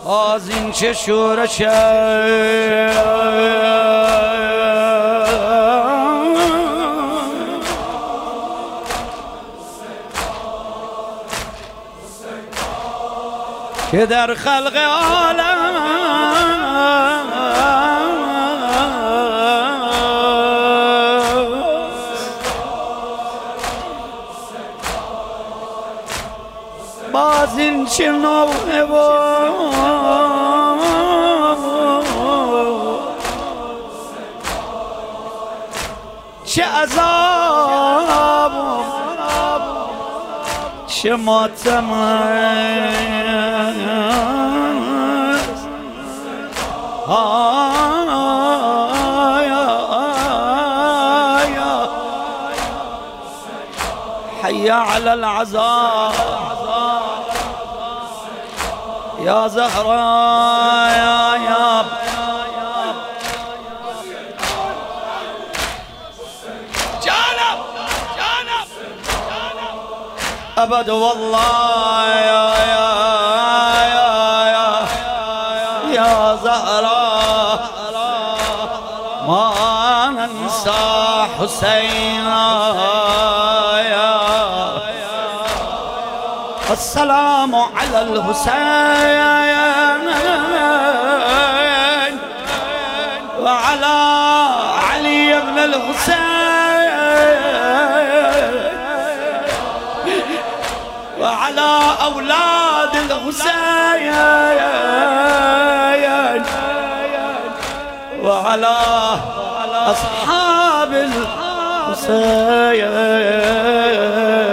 از این چه شورش که در خلق عالم باز این چه نوعه چه عذاب چه ماتم حي على العذاب يا زهراء يا جانب أبد والله يا زهراء ما ننسى حسينا السلام على الحسين وعلى علي بن الحسين وعلى أولاد الحسين وعلى أصحاب الحسين